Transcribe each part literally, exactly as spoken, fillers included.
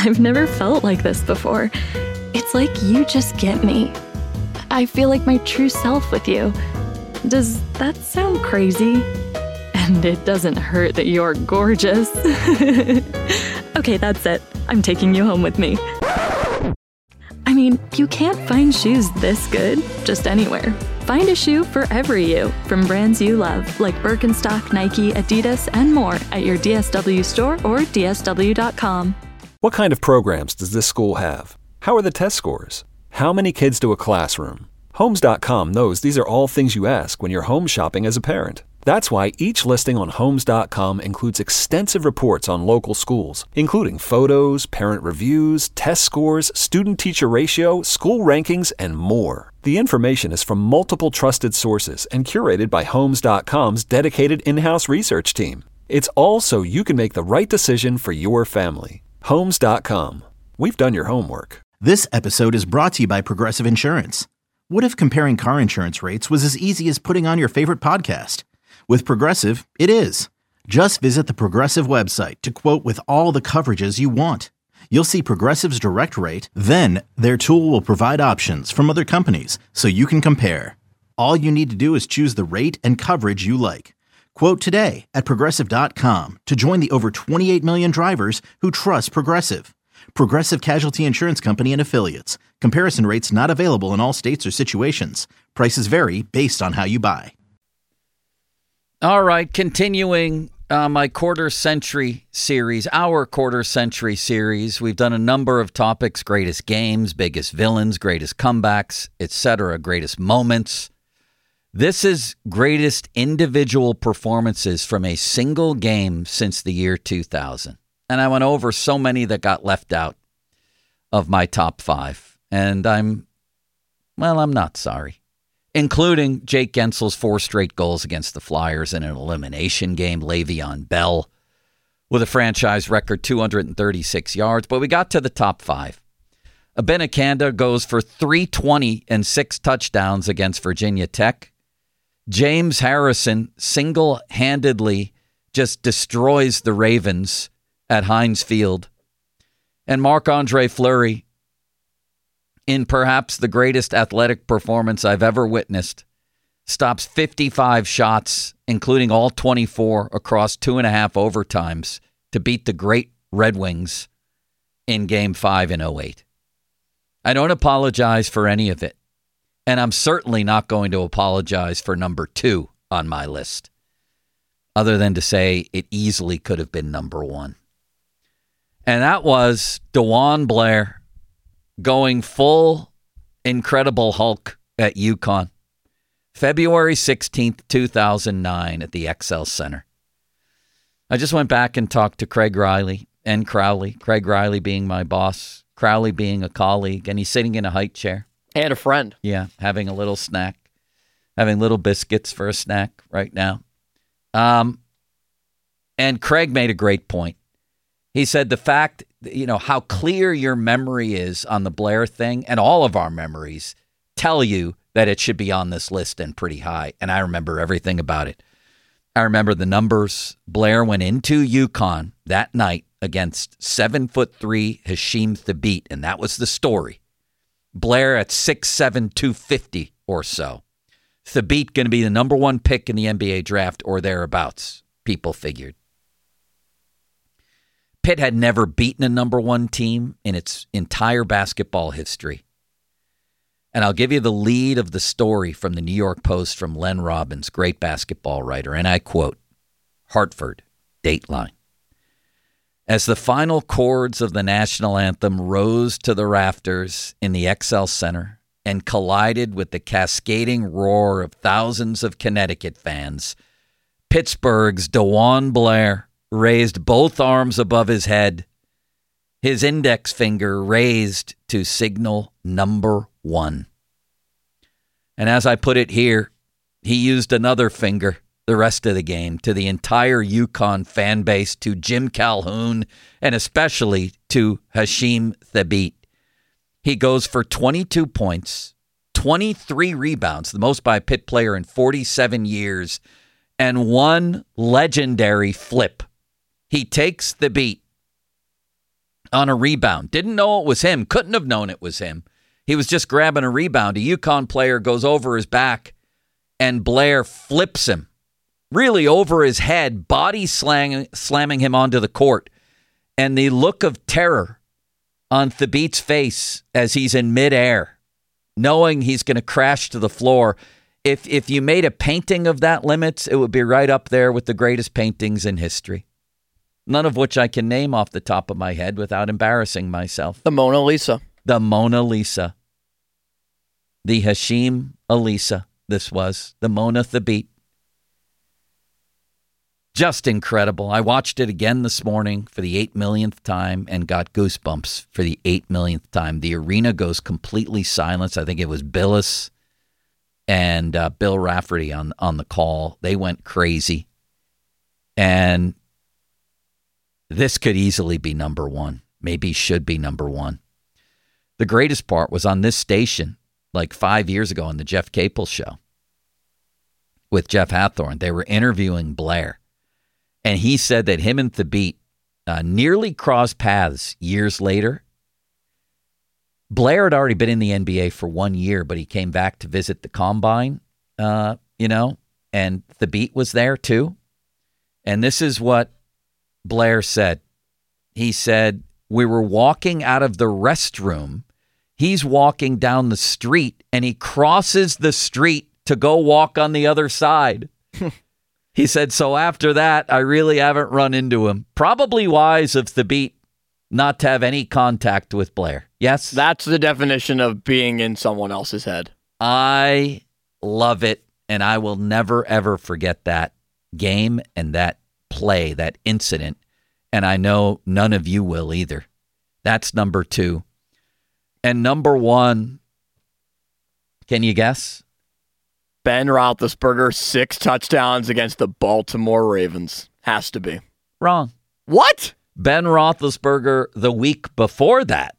I've never felt like this before. It's like you just get me. I feel like my true self with you. Does that sound crazy? And it doesn't hurt that you're gorgeous. Okay, that's it. I'm taking you home with me. I mean, you can't find shoes this good just anywhere. Find a shoe for every you from brands you love, like Birkenstock, Nike, Adidas, and more at your D S W store or D S W dot com. What kind of programs does this school have? How are the test scores? How many kids do a classroom? Homes dot com knows these are all things you ask when you're home shopping as a parent. That's why each listing on Homes dot com includes extensive reports on local schools, including photos, parent reviews, test scores, student-teacher ratio, school rankings, and more. The information is from multiple trusted sources and curated by Homes dot com's dedicated in-house research team. It's all so you can make the right decision for your family. Homes dot com. We've done your homework. This episode is brought to you by Progressive Insurance. What if comparing car insurance rates was as easy as putting on your favorite podcast? With Progressive, it is. Just visit the Progressive website to quote with all the coverages you want. You'll see Progressive's direct rate, then their tool will provide options from other companies so you can compare. All you need to do is choose the rate and coverage you like. Quote today at Progressive dot com to join the over twenty-eight million drivers who trust Progressive. Progressive Casualty Insurance Company and Affiliates. Comparison rates not available in all states or situations. Prices vary based on how you buy. All right, continuing uh, my quarter century series, our quarter century series. We've done a number of topics: greatest games, biggest villains, greatest comebacks, et cetera, greatest moments. This is greatest individual performances from a single game since the year two thousand. And I went over so many that got left out of my top five. And I'm, well, I'm not sorry. Including Jake Gensel's four straight goals against the Flyers in an elimination game, Le'Veon Bell with a franchise record two hundred thirty-six yards. But we got to the top five. Abanikanda goes for three twenty and six touchdowns against Virginia Tech. James Harrison single-handedly just destroys the Ravens at Heinz Field. And Marc-Andre Fleury, in perhaps the greatest athletic performance I've ever witnessed, stops fifty-five shots, including all twenty-four across two and a half overtimes to beat the great Red Wings in Game five in oh eight. I don't apologize for any of it, and I'm certainly not going to apologize for number two on my list, other than to say it easily could have been number one. And that was DeJuan Blair going full Incredible Hulk at UConn. February sixteenth, two thousand nine at the X L Center. I just went back and talked to Craig Riley and Crowley. Craig Riley being my boss, Crowley being a colleague, and he's sitting in a height chair. And a friend. Yeah, having a little snack. Having little biscuits for a snack right now. Um, and Craig made a great point. He said the fact, you know, how clear your memory is on the Blair thing, and all of our memories tell you that it should be on this list and pretty high. And I remember everything about it. I remember the numbers. Blair went into UConn that night against seven foot three Hasheem Thabeet, and that was the story. Blair at six seven, two fifty or so. Thabeet going to be the number one pick in the N B A draft or thereabouts, people figured. Pitt had never beaten a number one team in its entire basketball history. And I'll give you the lead of the story from the New York Post from Len Robbins, great basketball writer. And I quote, Hartford, Dateline. As the final chords of the national anthem rose to the rafters in the X L Center and collided with the cascading roar of thousands of Connecticut fans, Pittsburgh's DeJuan Blair raised both arms above his head, his index finger raised to signal number one. And as I put it here, he used another finger the rest of the game to the entire UConn fan base, to Jim Calhoun, and especially to Hasheem Thabeet. He goes for twenty-two points, twenty-three rebounds, the most by a Pitt player in forty-seven years, and one legendary flip. He takes Thabeet, on a rebound. Didn't know it was him. Couldn't have known it was him. He was just grabbing a rebound. A UConn player goes over his back, and Blair flips him, really over his head, body slang, slamming him onto the court. And the look of terror on Thabeet's face as he's in midair, knowing he's going to crash to the floor. If if you made a painting of that, Limits, it would be right up there with the greatest paintings in history. None of which I can name off the top of my head without embarrassing myself. The Mona Lisa. The Mona Lisa. The Hashim Alisa. This was the Mona Thabeet. Just incredible. I watched it again this morning for the eight millionth time and got goosebumps for the eight millionth time. The arena goes completely silent. I think it was Billis and uh, Bill Rafferty on, on the call. They went crazy. And this could easily be number one. Maybe should be number one. The greatest part was on this station like five years ago on the Jeff Capel show with Jeff Hathorn. They were interviewing Blair. And he said that him and Thabeet uh, nearly crossed paths years later. Blair had already been in the N B A for one year, but he came back to visit the Combine, uh, you know, and Thabeet was there too. And this is what Blair said. He said, we were walking out of the restroom. He's walking down the street, and he crosses the street to go walk on the other side. He said, so after that, I really haven't run into him. Probably wise of Thabeet not to have any contact with Blair. Yes? That's the definition of being in someone else's head. I love it, and I will never, ever forget that game and that play, that incident, and I know none of you will either. That's number two. And number one, can you guess? Ben Roethlisberger, six touchdowns against the Baltimore Ravens. Has to be. Wrong. What? Ben Roethlisberger the week before that.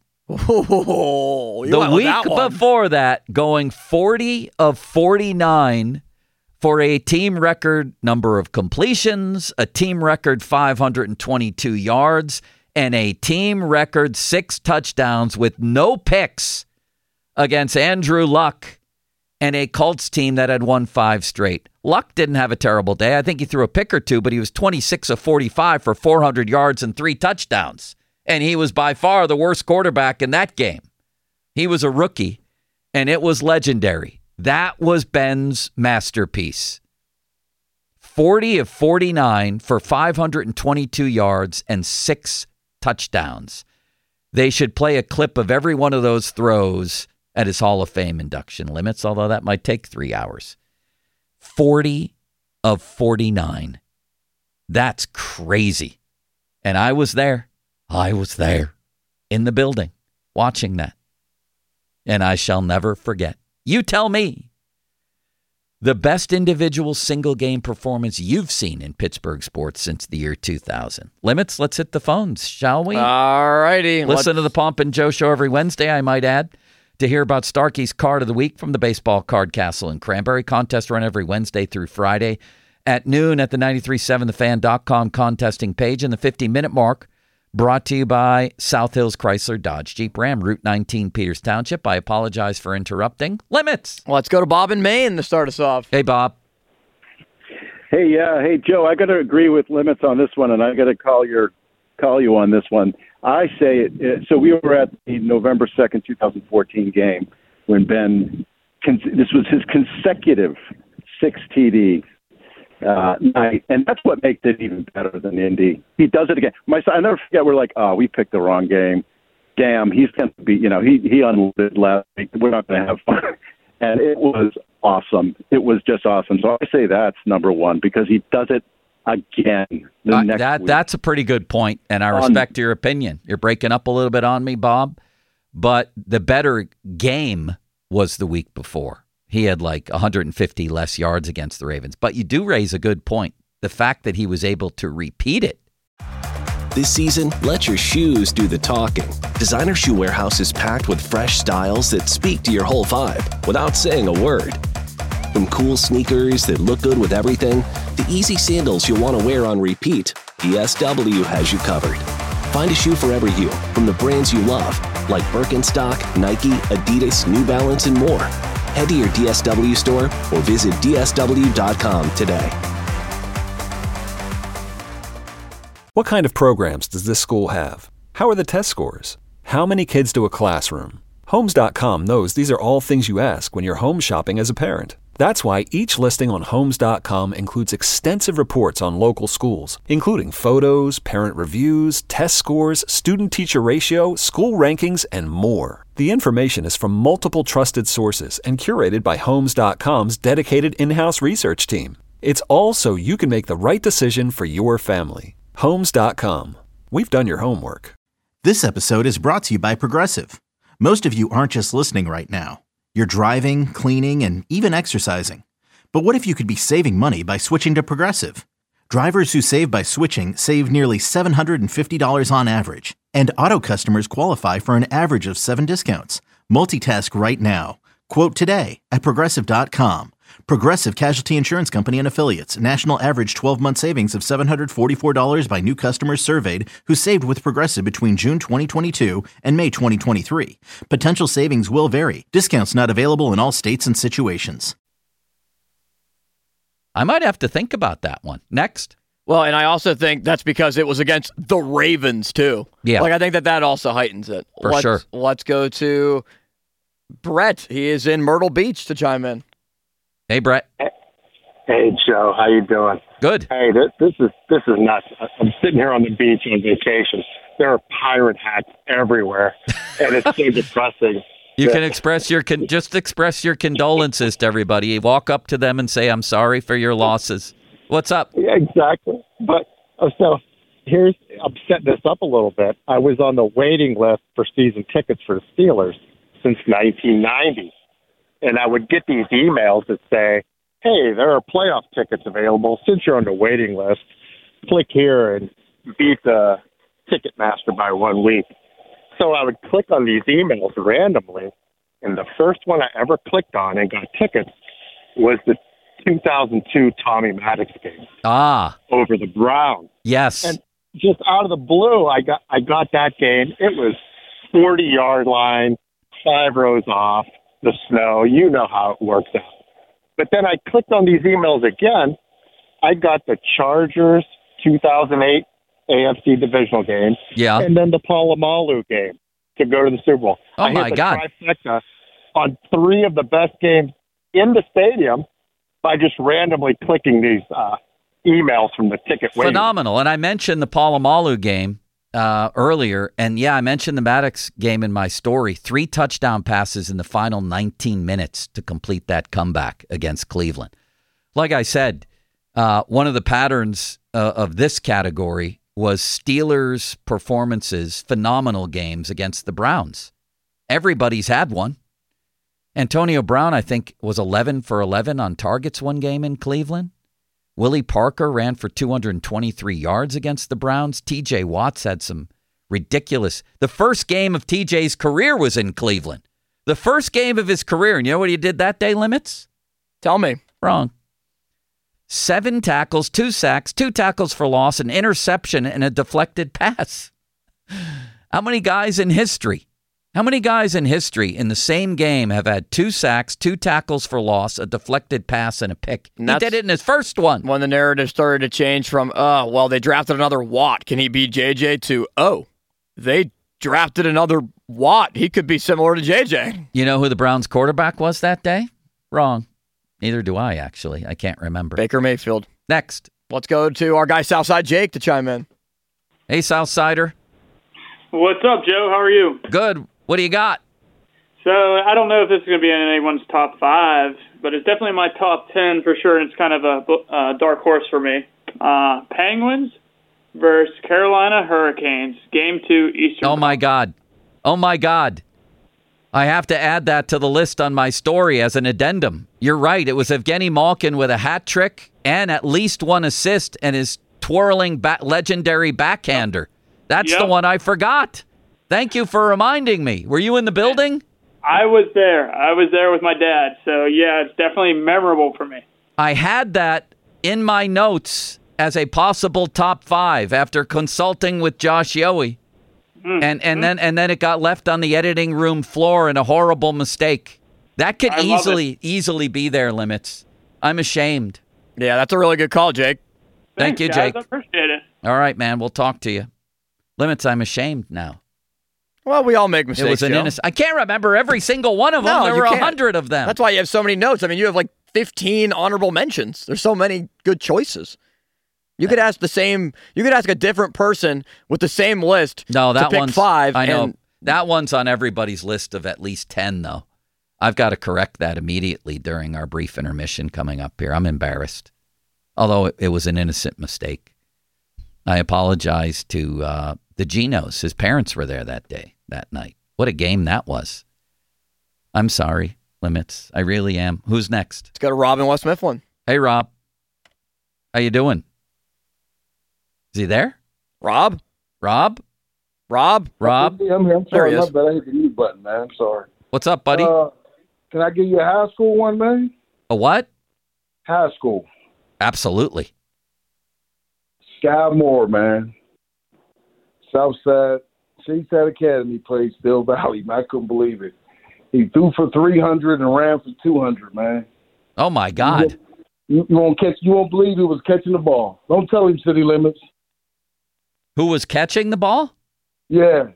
Oh, you the went with week that one. before that, going forty of forty-nine for a team record number of completions, a team record five hundred twenty-two yards, and a team record six touchdowns with no picks against Andrew Luck and a Colts team that had won five straight. Luck didn't have a terrible day. I think he threw a pick or two, but he was twenty-six of forty-five for four hundred yards and three touchdowns. And he was by far the worst quarterback in that game. He was a rookie, and it was legendary. That was Ben's masterpiece. forty of forty-nine for five hundred twenty-two yards and six touchdowns. They should play a clip of every one of those throws at his Hall of Fame induction, Limits, although that might take three hours. forty of forty-nine. That's crazy. And I was there. I was there in the building watching that. And I shall never forget. You tell me the best individual single game performance you've seen in Pittsburgh sports since the year two thousand. Limits, let's hit the phones, shall we? All righty. Listen let's... to the Pomp and Joe show every Wednesday, I might add, to hear about Starkey's Card of the Week from the Baseball Card Castle in Cranberry. Contest run every Wednesday through Friday at noon at the ninety-three point seven the fan dot com contesting page. And the fifty-minute mark brought to you by South Hills Chrysler Dodge Jeep Ram, Route nineteen, Peters Township. I apologize for interrupting. Limits. Let's go to Bob in Maine to start us off. Hey, Bob. Hey, yeah. Hey, Joe, I got to agree with Limits on this one, and I got to call your call you on this one. I say it, it. So we were at the November second, twenty fourteen game when Ben, this was his consecutive six T D uh, night, and that's what makes it even better than Indy. He does it again. My son, I never forget. We're like, oh, we picked the wrong game. Damn, he's going to be. You know, he he unloaded last week. We're not going to have fun, and it was awesome. It was just awesome. So I say that's number one because he does it again the uh, next that week. That's a pretty good point, and I respect um, your opinion. You're breaking up a little bit on me, Bob, but the better game was the week before. He had like one hundred fifty less yards against the Ravens. But you do raise a good point. The fact that he was able to repeat it. This season, let your shoes do the talking. Designer Shoe Warehouse is packed with fresh styles that speak to your whole vibe without saying a word. From cool sneakers that look good with everything, to easy sandals you'll want to wear on repeat, D S W has you covered. Find a shoe for every you, from the brands you love, like Birkenstock, Nike, Adidas, New Balance, and more. Head to your D S W store or visit D S W dot com today. What kind of programs does this school have? How are the test scores? How many kids do a classroom? Homes dot com knows these are all things you ask when you're home shopping as a parent. That's why each listing on Homes dot com includes extensive reports on local schools, including photos, parent reviews, test scores, student-teacher ratio, school rankings, and more. The information is from multiple trusted sources and curated by Homes dot com's dedicated in-house research team. It's all so you can make the right decision for your family. Homes dot com. We've done your homework. This episode is brought to you by Progressive. Most of you aren't just listening right now. You're driving, cleaning, and even exercising. But what if you could be saving money by switching to Progressive? Drivers who save by switching save nearly seven hundred fifty dollars on average. And auto customers qualify for an average of seven discounts. Multitask right now. Quote today at Progressive dot com. Progressive Casualty Insurance Company and Affiliates. National average twelve-month savings of seven hundred forty-four dollars by new customers surveyed who saved with Progressive between June twenty twenty-two and May twenty twenty-three. Potential savings will vary. Discounts not available in all states and situations. I might have to think about that one. Next. Well, and I also think that's because it was against the Ravens, too. Yeah. Like, I think that that also heightens it. For let's, sure. Let's go to Brett. He is in Myrtle Beach to chime in. Hey, Brett. Hey, Joe. How you doing? Good. Hey, this, this is this is nuts. I'm sitting here on the beach on vacation. There are pirate hats everywhere, and it's so depressing. You can express your con- just express your condolences to everybody. Walk up to them and say, "I'm sorry for your losses." What's up? Yeah, exactly. But uh, so here's I'm setting this up a little bit. I was on the waiting list for season tickets for the Steelers since nineteen ninety. And I would get these emails that say, hey, there are playoff tickets available. Since you're on the waiting list, click here and beat the Ticketmaster by one week. So I would click on these emails randomly, and the first one I ever clicked on and got tickets was the two thousand two Tommy Maddox game Ah. over the Browns. Yes. And just out of the blue, I got I got that game. It was forty-yard line, five rows off. The snow, you know how it works out. But then I clicked on these emails again. I got the Chargers two thousand eight A F C divisional game, Yeah. and then the Palomalu game to go to the Super Bowl. Oh, I my hit the God. trifecta on three of the best games in the stadium by just randomly clicking these uh, emails from the ticket waiting. Phenomenal. And I mentioned the Palomalu game uh, earlier. And, yeah, I mentioned the Maddox game in my story. Three touchdown passes in the final nineteen minutes to complete that comeback against Cleveland. Like I said, uh, one of the patterns uh, of this category was Steelers' performances, phenomenal games against the Browns. Everybody's had one. Antonio Brown, I think, was eleven for eleven on targets one game in Cleveland. Willie Parker ran for two hundred twenty-three yards against the Browns. T J Watts had some ridiculous... The first game of T J's career was in Cleveland. The first game of his career. And you know what he did that day, Limits? Tell me. Wrong. Seven tackles, two sacks, two tackles for loss, an interception, and a deflected pass. How many guys in history? How many guys in history in the same game have had two sacks, two tackles for loss, a deflected pass, and a pick? And he did it in his first one. When the narrative started to change from, oh, well, they drafted another Watt. Can he be J J? To, oh, they drafted another Watt. He could be similar to J J. You know who the Browns quarterback was that day? Wrong. Neither do I, actually. I can't remember. Baker Mayfield. Next. Let's go to our guy Southside Jake to chime in. Hey, Southsider. What's up, Joe? How are you? Good. What do you got? So I don't know if this is going to be in anyone's top five, but it's definitely my top ten for sure, and it's kind of a uh, dark horse for me. Uh, Penguins versus Carolina Hurricanes, Game two, Eastern. Oh, my God. Oh, my God. I have to add that to the list on my story as an addendum. You're right. It was Evgeny Malkin with a hat trick and at least one assist and his twirling ba- legendary backhander. That's Yep. the one I forgot. Thank you for reminding me. Were you in the building? I was there. I was there with my dad. So, yeah, it's definitely memorable for me. I had that in my notes as a possible top five after consulting with Josh Yohe. Mm. And and Mm. then and then it got left on the editing room floor in a horrible mistake. That could I love easily easily be their limits. I'm ashamed. Yeah, that's a really good call, Jake. Thank Thanks, you, guys. Jake. I appreciate it. All right, man. We'll talk to you. Limits, I'm ashamed now. Well, we all make mistakes. It was an Joe. innocent. I can't remember every single one of them. No, there you were a can't. hundred of them. That's why you have so many notes. I mean, you have like fifteen honorable mentions. There's so many good choices. You could ask the same. You could ask a different person with the same list. No, that to pick one's five. I know and- that one's on everybody's list of at least ten, though. I've got to correct that immediately during our brief intermission coming up here. I'm embarrassed, although it, it was an innocent mistake. I apologize to uh, the Genos. His parents were there that day, that night. What a game that was. I'm sorry, Limits. I really am. Who's next? Let's go to Rob in West Mifflin. Hey, Rob. How you doing? Is he there? Rob? Rob? Rob? Rob? Yeah, I'm here. I'm There sorry. he My is. bad. I hit the mute button, man. I'm sorry. What's up, buddy? Uh, can I give you a high school one, man? A what? High school. Absolutely. Sky Moore, man. Southside. Shadeside Academy played Still Valley, man. I couldn't believe it. He threw for three hundred and ran for two hundred, man. Oh, my God. You, you won't catch. You won't believe he was catching the ball. Don't tell him City Limits. Who was catching the ball? Yeah,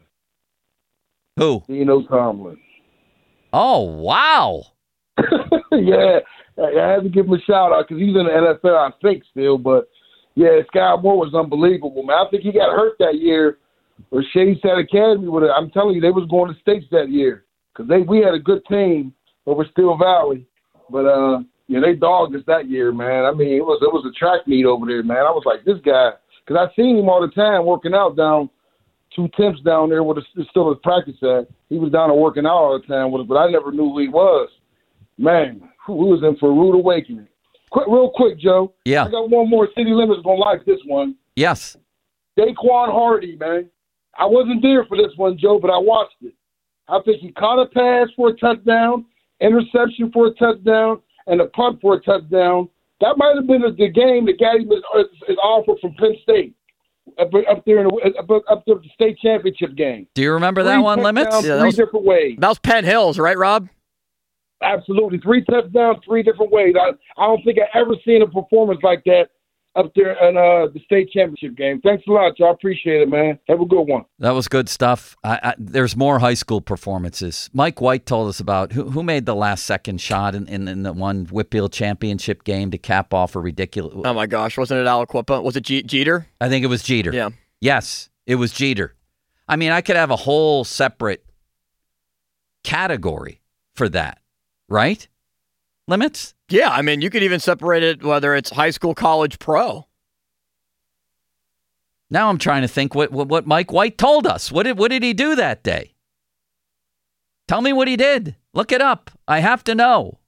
Who? Dino Tomlin. Oh, wow. yeah, I had to give him a shout out because he's in the N F L, I think, still. But yeah, Sky Moore was unbelievable, man. I think he got hurt that year. Or Shadeside Academy would have. I'm telling you, they was going to states that year because they we had a good team over Still Valley, but uh, yeah, they dogged us that year, man. I mean, it was it was a track meet over there, man. I was like, this guy, because I seen him all the time working out down two temps down there where the still his practice at. He was down there working out all the time with us, but I never knew who he was. Man, who was in for a rude awakening. Quick, real quick, Joe. Yeah. I got one more. City Limits gonna like this one. Yes. Daquan Hardy, man. I wasn't there for this one, Joe, but I watched it. I think he caught a pass for a touchdown, interception for a touchdown, and a punt for a touchdown. That might have been the game that got him his, his offer from Penn State up, up there in the, up, up there at the state championship game. Do you remember that Three one, Limits? touchdowns, Yeah, that three was- different ways. That was Penn Hills, right, Rob? Absolutely. Three touchdowns, three different ways. I, I don't think I ever seen a performance like that up there in uh, the state championship game. Thanks a lot, y'all. Appreciate it, man. Have a good one. That was good stuff. I, I, there's more high school performances. Mike White told us about who, who made the last second shot in, in, in the one Whitfield championship game to cap off a ridiculous. Oh, my gosh. Wasn't it Aliquippa? Was it G- Jeter? I think it was Jeter. Yeah. Yes, it was Jeter. I mean, I could have a whole separate category for that, right? Limits? Yeah, I mean, you could even separate it whether it's high school, college, pro. Now I'm trying to think what, what, what Mike White told us. What did, what did he do that day? Tell me what he did. Look it up. I have to know.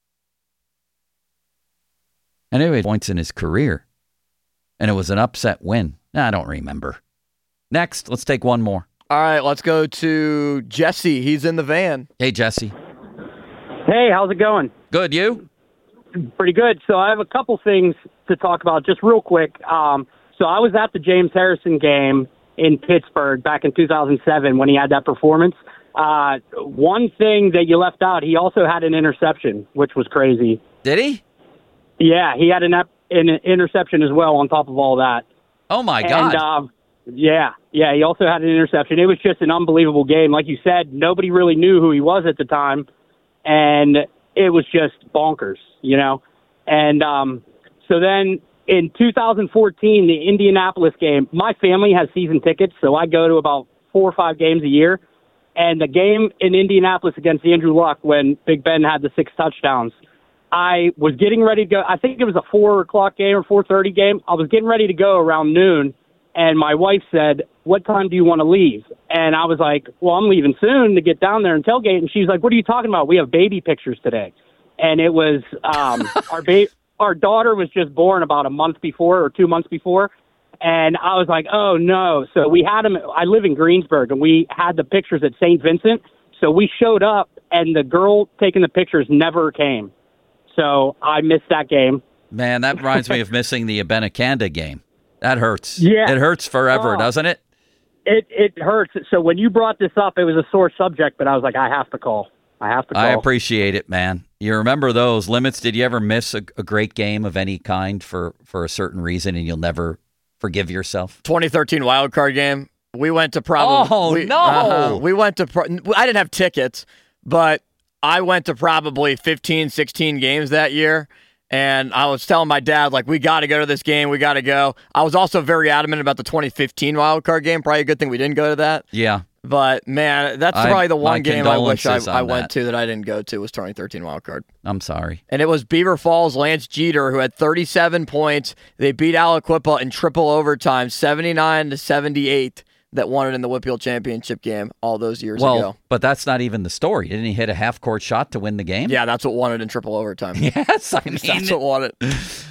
Anyway, points in his career. And it was an upset win. I don't remember. Next, let's take one more. All right, let's go to Jesse. He's in the van. Hey, Jesse. Hey, how's it going? Good, you? Pretty good. So I have a couple things to talk about just real quick. Um, so I was at the James Harrison game in Pittsburgh back in two thousand seven when he had that performance. Uh, one thing that you left out, he also had an interception, which was crazy. Did he? Yeah, he had an, ep- an interception as well on top of all that. Oh, my God. And, um, yeah, yeah, he also had an interception. It was just an unbelievable game. Like you said, nobody really knew who he was at the time, and it was just bonkers, you know? And um, so then in two thousand fourteen, the Indianapolis game, my family has season tickets, so I go to about four or five games a year. And the game in Indianapolis against Andrew Luck when Big Ben had the six touchdowns, I was getting ready to go. I think it was a four o'clock game or four thirty game. I was getting ready to go around noon, and my wife said, "What time do you want to leave?" And I was like, "Well, I'm leaving soon to get down there and tailgate." And she's like, "What are you talking about? We have baby pictures today." And it was um, our ba- our daughter was just born about a month before or two months before. And I was like, oh, no. So we had them. I live in Greensburg, and we had the pictures at Saint Vincent. So we showed up, and the girl taking the pictures never came. So I missed that game. Man, that reminds me of missing the Abenakanda game. That hurts. Yeah. It hurts forever, Oh. doesn't it? It it hurts. So when you brought this up, it was a sore subject, but I was like, I have to call. I have to call. I appreciate it, man. You remember those limits? Did you ever miss a, a great game of any kind for, for a certain reason and you'll never forgive yourself? twenty thirteen wild card game. We went to probably. Oh, we, no. Uh, we went to. Pro- I didn't have tickets, but I went to probably fifteen, sixteen games that year. And I was telling my dad, like, we got to go to this game. We got to go. I was also very adamant about the twenty fifteen wild card game. Probably a good thing we didn't go to that. Yeah. But, man, that's I, probably the one game I wish I, I went that. to that I didn't go to was twenty thirteen wild card. I'm sorry. And it was Beaver Falls, Lance Jeter, who had thirty-seven points. They beat Aliquippa in triple overtime, seventy-nine to seventy-eight, that won it in the Whitfield Championship game all those years well, ago. But that's not even the story. Didn't he hit a half-court shot to win the game? Yeah, that's what won it in triple overtime. Yes, I mean, that's what won it.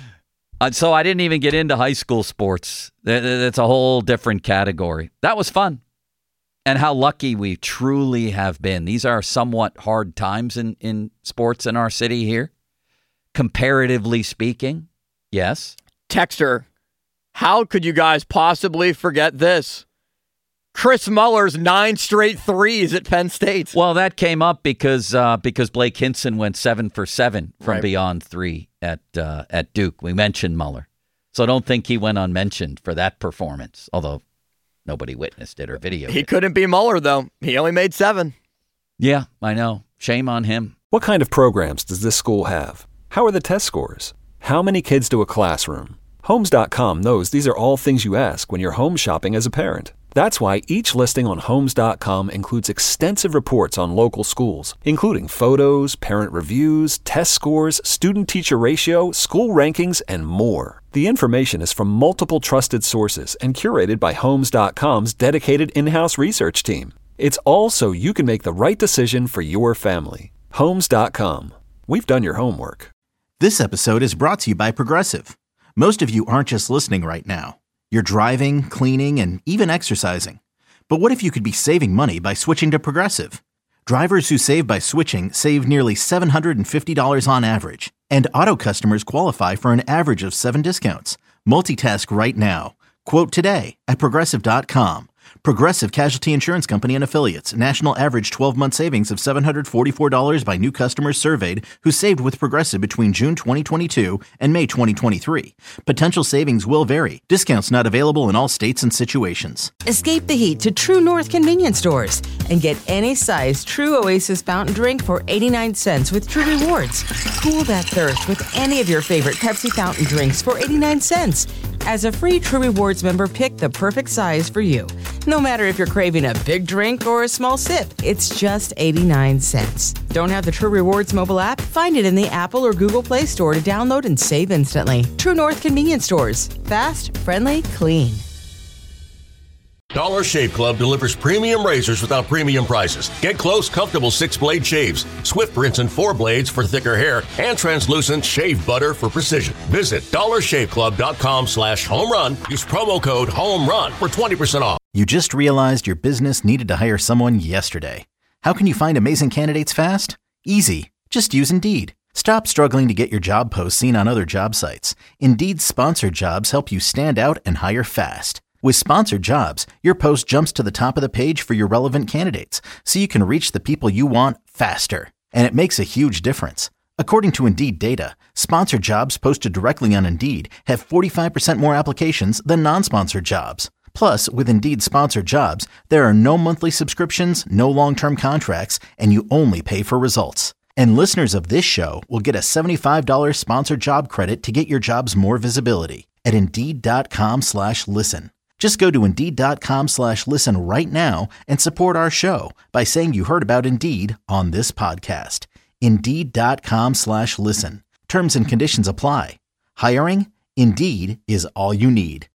Uh, so I didn't even get into high school sports. That's a whole different category. That was fun. And how lucky we truly have been. These are somewhat hard times in, in sports in our city here. Comparatively speaking, yes. Texter, how could you guys possibly forget this? Chris Muller's nine straight threes at Penn State. Well, that came up because uh, because Blake Hinson went seven for seven from Right. beyond three at uh, at Duke. We mentioned Muller. So don't think he went unmentioned for that performance, although nobody witnessed it or videoed He it. couldn't be Muller, though. He only made seven. Yeah, I know. Shame on him. What kind of programs does this school have? How are the test scores? How many kids do a classroom? Homes dot com knows these are all things you ask when you're home shopping as a parent. That's why each listing on Homes dot com includes extensive reports on local schools, including photos, parent reviews, test scores, student-teacher ratio, school rankings, and more. The information is from multiple trusted sources and curated by Homes dot com's dedicated in-house research team. It's all so you can make the right decision for your family. Homes dot com. We've done your homework. This episode is brought to you by Progressive. Most of you aren't just listening right now. You're driving, cleaning, and even exercising. But what if you could be saving money by switching to Progressive? Drivers who save by switching save nearly seven hundred fifty dollars on average. And auto customers qualify for an average of seven discounts. Multitask right now. Quote today at Progressive dot com. Progressive Casualty Insurance Company and Affiliates. National average twelve-month savings of seven hundred forty-four dollars by new customers surveyed who saved with Progressive between June twenty twenty-two and May twenty twenty-three. Potential savings will vary. Discounts not available in all states and situations. Escape the heat to True North convenience stores and get any size True Oasis fountain drink for eighty-nine cents with True Rewards. Cool that thirst with any of your favorite Pepsi fountain drinks for eighty-nine cents. As a free True Rewards member, pick the perfect size for you. No matter if you're craving a big drink or a small sip, it's just eighty-nine cents. Don't have the True Rewards mobile app? Find it in the Apple or Google Play Store to download and save instantly. True North convenience stores. Fast, friendly, clean. Dollar Shave Club delivers premium razors without premium prices. Get close, comfortable six-blade shaves, swift rinse and four blades for thicker hair, and translucent shave butter for precision. Visit dollar shave club dot com slash home run. Use promo code HOMERUN for twenty percent off. You just realized your business needed to hire someone yesterday. How can you find amazing candidates fast? Easy. Just use Indeed. Stop struggling to get your job posts seen on other job sites. Indeed's sponsored jobs help you stand out and hire fast. With sponsored jobs, your post jumps to the top of the page for your relevant candidates, so you can reach the people you want faster. And it makes a huge difference. According to Indeed data, sponsored jobs posted directly on Indeed have forty-five percent more applications than non-sponsored jobs. Plus, with Indeed sponsored jobs, there are no monthly subscriptions, no long-term contracts, and you only pay for results. And listeners of this show will get a seventy-five dollars sponsored job credit to get your jobs more visibility at Indeed.com slash listen. Just go to Indeed.com slash listen right now and support our show by saying you heard about Indeed on this podcast. Indeed.com slash listen. Terms and conditions apply. Hiring? Indeed is all you need.